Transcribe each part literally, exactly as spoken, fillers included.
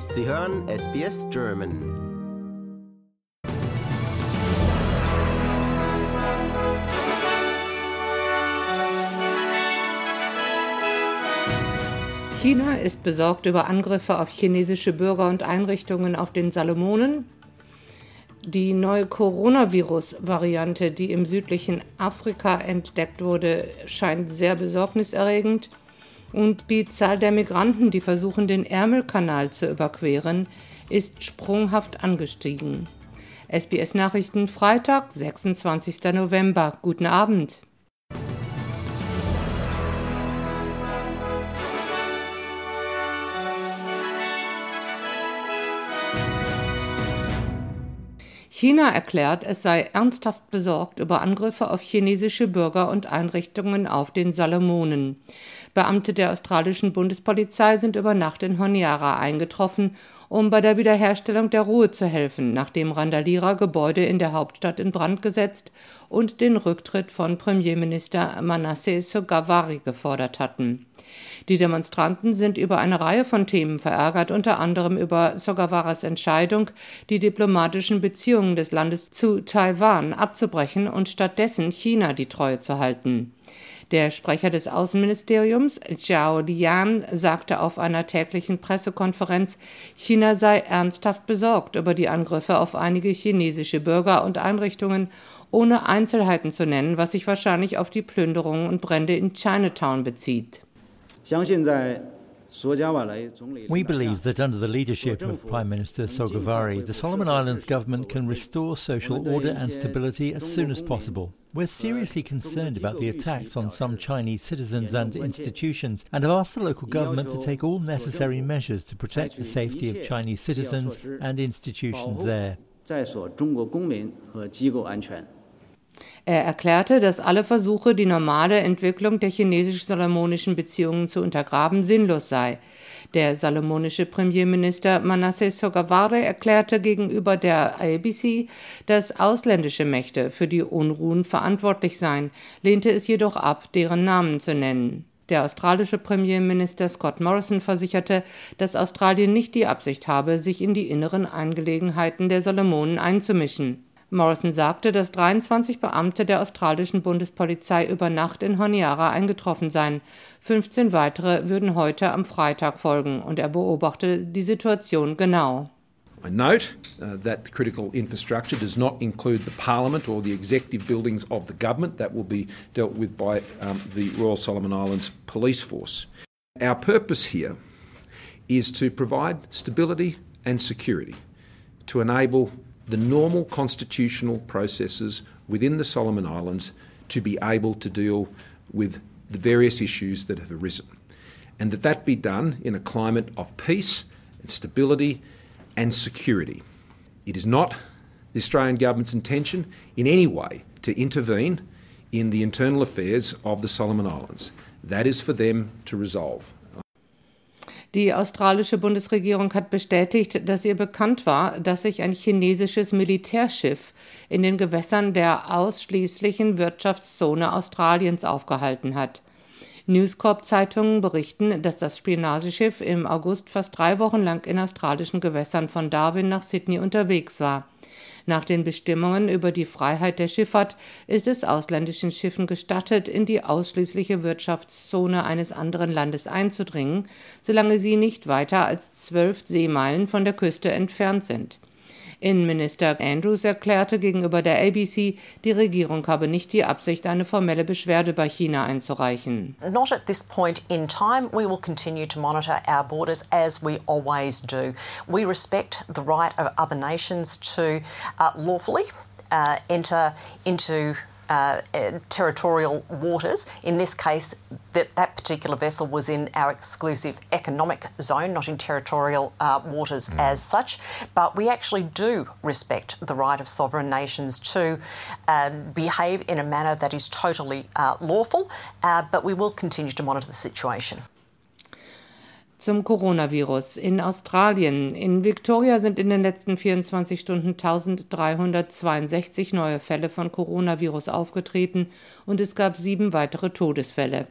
Sie hören S B S German. China ist besorgt über Angriffe auf chinesische Bürger und Einrichtungen auf den Salomonen. Die neue Coronavirus-Variante, die im südlichen Afrika entdeckt wurde, scheint sehr besorgniserregend. Und die Zahl der Migranten, die versuchen, den Ärmelkanal zu überqueren, ist sprunghaft angestiegen. S B S-Nachrichten, Freitag, sechsundzwanzigster November. Guten Abend. China erklärt, es sei ernsthaft besorgt über Angriffe auf chinesische Bürger und Einrichtungen auf den Salomonen. Beamte der australischen Bundespolizei sind über Nacht in Honiara eingetroffen, um bei der Wiederherstellung der Ruhe zu helfen, nachdem Randalierer Gebäude in der Hauptstadt in Brand gesetzt und den Rücktritt von Premierminister Manasseh Sogavare gefordert hatten. Die Demonstranten sind über eine Reihe von Themen verärgert, unter anderem über Sogavares Entscheidung, die diplomatischen Beziehungen des Landes zu Taiwan abzubrechen und stattdessen China die Treue zu halten. Der Sprecher des Außenministeriums, Zhao Liyan, sagte auf einer täglichen Pressekonferenz, China sei ernsthaft besorgt über die Angriffe auf einige chinesische Bürger und Einrichtungen, ohne Einzelheiten zu nennen, was sich wahrscheinlich auf die Plünderungen und Brände in Chinatown bezieht. We believe that under the leadership of Prime Minister Sogavare, the Solomon Islands government can restore social order and stability as soon as possible. We're seriously concerned about the attacks on some Chinese citizens and institutions and have asked the local government to take all necessary measures to protect the safety of Chinese citizens and institutions there. Er erklärte, dass alle Versuche, die normale Entwicklung der chinesisch-salomonischen Beziehungen zu untergraben, sinnlos sei. Der salomonische Premierminister Manasseh Sogavare erklärte gegenüber der A B C, dass ausländische Mächte für die Unruhen verantwortlich seien, lehnte es jedoch ab, deren Namen zu nennen. Der australische Premierminister Scott Morrison versicherte, dass Australien nicht die Absicht habe, sich in die inneren Angelegenheiten der Salomonen einzumischen. Morrison sagte, dass dreiundzwanzig Beamte der australischen Bundespolizei über Nacht in Honiara eingetroffen seien. fünfzehn weitere würden heute am Freitag folgen und er beobachte die Situation genau. I note uh, that the critical infrastructure does not include the Parliament or the executive buildings of the government. That will be dealt with by um, the Royal Solomon Islands Police Force. Our purpose here is to provide stability and security, to enable the normal constitutional processes within the Solomon Islands to be able to deal with the various issues that have arisen, and that that be done in a climate of peace and stability and security. It is not the Australian government's intention in any way to intervene in the internal affairs of the Solomon Islands. That is for them to resolve. Die australische Bundesregierung hat bestätigt, dass ihr bekannt war, dass sich ein chinesisches Militärschiff in den Gewässern der ausschließlichen Wirtschaftszone Australiens aufgehalten hat. News Corp-Zeitungen berichten, dass das Spionageschiff im August fast drei Wochen lang in australischen Gewässern von Darwin nach Sydney unterwegs war. Nach den Bestimmungen über die Freiheit der Schifffahrt ist es ausländischen Schiffen gestattet, in die ausschließliche Wirtschaftszone eines anderen Landes einzudringen, solange sie nicht weiter als zwölf Seemeilen von der Küste entfernt sind. Innenminister Andrews erklärte gegenüber der A B C, die Regierung habe nicht die Absicht, eine formelle Beschwerde bei China einzureichen. Not at this point in time. We will continue to monitor our borders as we always do. We respect the right of other nations to uh, lawfully uh, enter into Uh, uh, territorial waters. In this case, that, that particular vessel was in our exclusive economic zone, not in territorial uh, waters mm. as such. But we actually do respect the right of sovereign nations to uh, behave in a manner that is totally uh, lawful, uh, but we will continue to monitor the situation. Zum Coronavirus. In Australien. In Victoria sind in den letzten vierundzwanzig Stunden eintausenddreihundertzweiundsechzig neue Fälle von Coronavirus aufgetreten und es gab sieben weitere Todesfälle.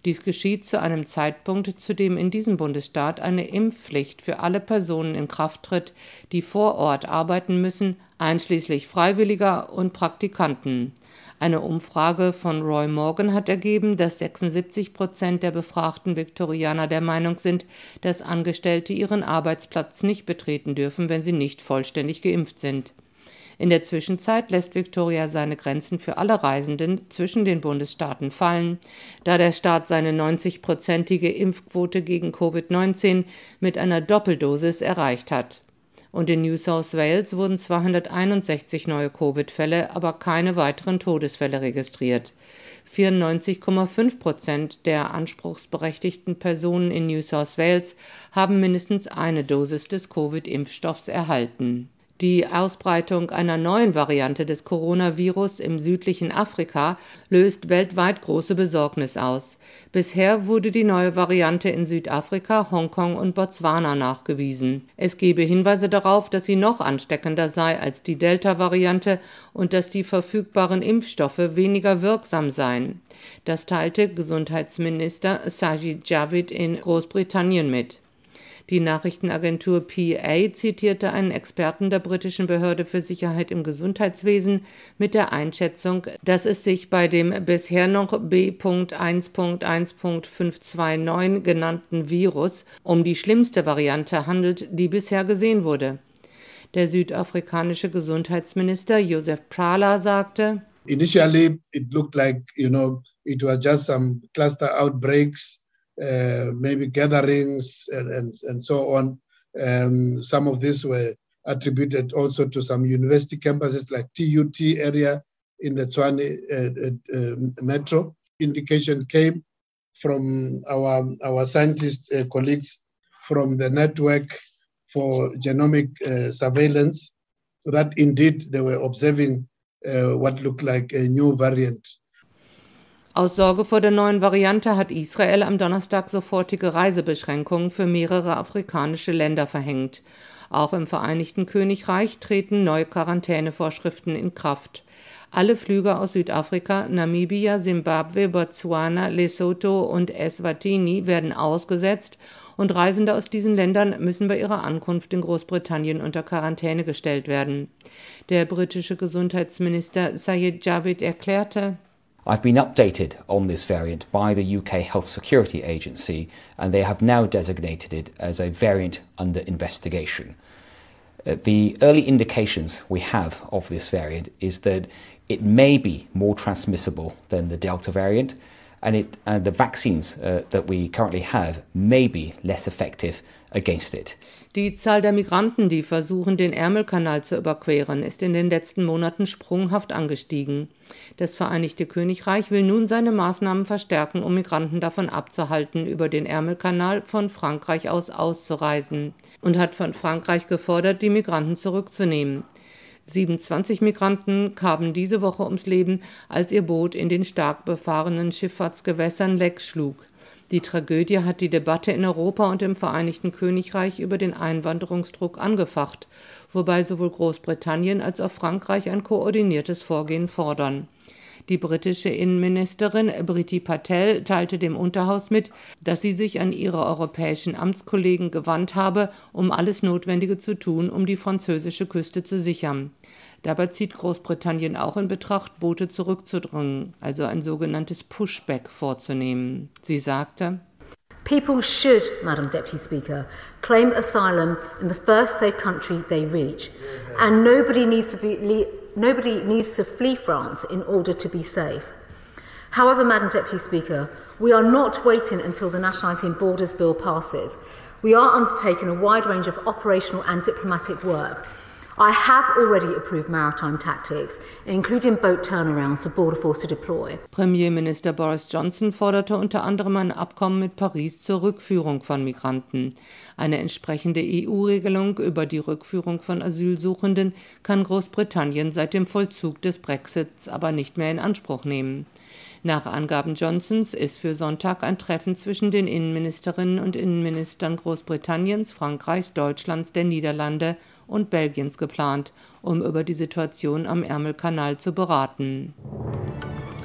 Dies geschieht zu einem Zeitpunkt, zu dem in diesem Bundesstaat eine Impfpflicht für alle Personen in Kraft tritt, die vor Ort arbeiten müssen, einschließlich Freiwilliger und Praktikanten. Eine Umfrage von Roy Morgan hat ergeben, dass sechsundsiebzig Prozent der befragten Viktorianer der Meinung sind, dass Angestellte ihren Arbeitsplatz nicht betreten dürfen, wenn sie nicht vollständig geimpft sind. In der Zwischenzeit lässt Victoria seine Grenzen für alle Reisenden zwischen den Bundesstaaten fallen, da der Staat seine neunzig-prozentige Impfquote gegen Covid neunzehn mit einer Doppeldosis erreicht hat. Und in New South Wales wurden zweihunderteinundsechzig neue Covid-Fälle, aber keine weiteren Todesfälle registriert. vierundneunzig Komma fünf Prozent der anspruchsberechtigten Personen in New South Wales haben mindestens eine Dosis des Covid-Impfstoffs erhalten. Die Ausbreitung einer neuen Variante des Coronavirus im südlichen Afrika löst weltweit große Besorgnis aus. Bisher wurde die neue Variante in Südafrika, Hongkong und Botswana nachgewiesen. Es gebe Hinweise darauf, dass sie noch ansteckender sei als die Delta-Variante und dass die verfügbaren Impfstoffe weniger wirksam seien. Das teilte Gesundheitsminister Sajid Javid in Großbritannien mit. Die Nachrichtenagentur P A zitierte einen Experten der britischen Behörde für Sicherheit im Gesundheitswesen mit der Einschätzung, dass es sich bei dem bisher noch B eins Punkt eins Punkt fünf zwei neun genannten Virus um die schlimmste Variante handelt, die bisher gesehen wurde. Der südafrikanische Gesundheitsminister Joseph Prala sagte: Initially it looked like, you know, it was just some cluster outbreaks. Uh, maybe gatherings and, and, and so on. Um, some of this were attributed also to some university campuses like T U T area in the Tshwane uh, uh, metro. Indication came from our, our scientist uh, colleagues from the network for genomic uh, surveillance, so that indeed they were observing uh, what looked like a new variant. Aus Sorge vor der neuen Variante hat Israel am Donnerstag sofortige Reisebeschränkungen für mehrere afrikanische Länder verhängt. Auch im Vereinigten Königreich treten neue Quarantänevorschriften in Kraft. Alle Flüge aus Südafrika, Namibia, Simbabwe, Botswana, Lesotho und Eswatini werden ausgesetzt und Reisende aus diesen Ländern müssen bei ihrer Ankunft in Großbritannien unter Quarantäne gestellt werden. Der britische Gesundheitsminister Sajid Javid erklärte: I've been updated on this variant by the U K Health Security Agency, and they have now designated it as a variant under investigation. Uh, the early indications we have of this variant is that it may be more transmissible than the Delta variant, and it, uh, the vaccines uh, that we currently have may be less effective against it. Die Zahl der Migranten, die versuchen, den Ärmelkanal zu überqueren, ist in den letzten Monaten sprunghaft angestiegen. Das Vereinigte Königreich will nun seine Maßnahmen verstärken, um Migranten davon abzuhalten, über den Ärmelkanal von Frankreich aus auszureisen, und hat von Frankreich gefordert, die Migranten zurückzunehmen. siebenundzwanzig Migranten kamen diese Woche ums Leben, als ihr Boot in den stark befahrenen Schifffahrtsgewässern Lecks schlug. Die Tragödie hat die Debatte in Europa und im Vereinigten Königreich über den Einwanderungsdruck angefacht, wobei sowohl Großbritannien als auch Frankreich ein koordiniertes Vorgehen fordern. Die britische Innenministerin Priti Patel teilte dem Unterhaus mit, dass sie sich an ihre europäischen Amtskollegen gewandt habe, um alles Notwendige zu tun, um die französische Küste zu sichern. Dabei zieht Großbritannien auch in Betracht, Boote zurückzudrängen, also ein sogenanntes Pushback vorzunehmen. Sie sagte: People should, Madam Deputy Speaker, claim asylum in the first safe country they reach, and nobody needs to be le- nobody needs to flee France in order to be safe. However, Madam Deputy Speaker, we are not waiting until the Nationality and Borders Bill passes. We are undertaking a wide range of operational and diplomatic work. I have already approved maritime tactics, including boat turnarounds for Border Force to deploy. Premierminister Boris Johnson forderte unter anderem ein Abkommen mit Paris zur Rückführung von Migranten. Eine entsprechende E U-Regelung über die Rückführung von Asylsuchenden kann Großbritannien seit dem Vollzug des Brexits aber nicht mehr in Anspruch nehmen. Nach Angaben Johnsons ist für Sonntag ein Treffen zwischen den Innenministerinnen und Innenministern Großbritanniens, Frankreichs, Deutschlands, der Niederlande und Belgiens geplant, um über die Situation am Ärmelkanal zu beraten.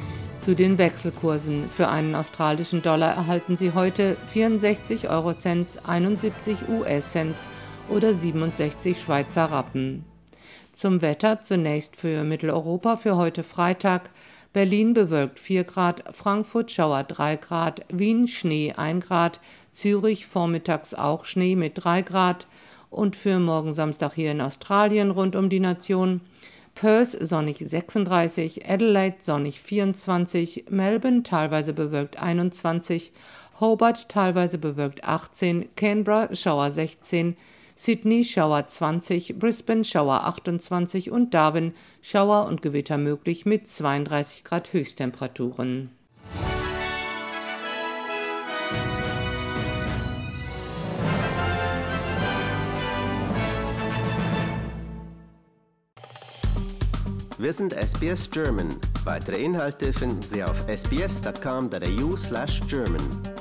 Zu den Wechselkursen. Für einen australischen Dollar erhalten Sie heute vierundsechzig Eurocents, einundsiebzig U S-Cents oder siebenundsechzig Schweizer Rappen. Zum Wetter zunächst für Mitteleuropa für heute Freitag. Berlin bewölkt vier Grad, Frankfurt Schauer drei Grad, Wien Schnee ein Grad, Zürich vormittags auch Schnee mit drei Grad und für morgen Samstag hier in Australien rund um die Nation Perth sonnig sechsunddreißig, Adelaide sonnig vierundzwanzig, Melbourne teilweise bewölkt einundzwanzig, Hobart teilweise bewölkt achtzehn, Canberra Schauer sechzehn, Sydney Schauer zwanzig, Brisbane Schauer achtundzwanzig und Darwin Schauer und Gewitter möglich mit zweiunddreißig Grad Höchsttemperaturen. Wir sind S B S German. Weitere Inhalte finden Sie auf s b s dot com dot a u slash German.